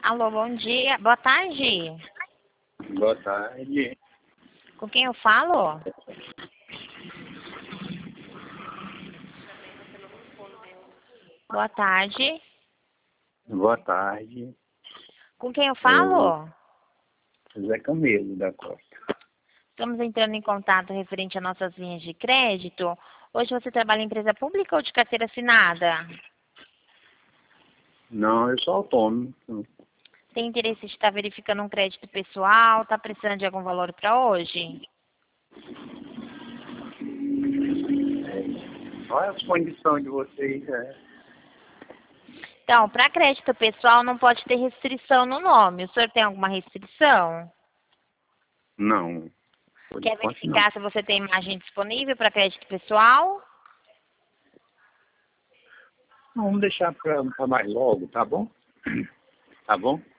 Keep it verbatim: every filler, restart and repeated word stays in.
Alô, bom dia. Boa tarde. Boa tarde. Com quem eu falo? Boa tarde. Boa tarde. Com quem eu Eu, falo? Zé Camelo da Costa. Estamos entrando em contato referente a nossas linhas de crédito. Hoje você trabalha em empresa pública ou de carteira assinada? Não, eu sou autônomo. Tem interesse de estar verificando um crédito pessoal? Está precisando de algum valor para hoje? Qual é as condições de vocês? É? Então, para crédito pessoal não pode ter restrição no nome. O senhor tem alguma restrição? Não. Por Quer enquanto, não. verificar se você tem imagem disponível para crédito pessoal? Vamos deixar para mais logo, tá bom? Tá bom?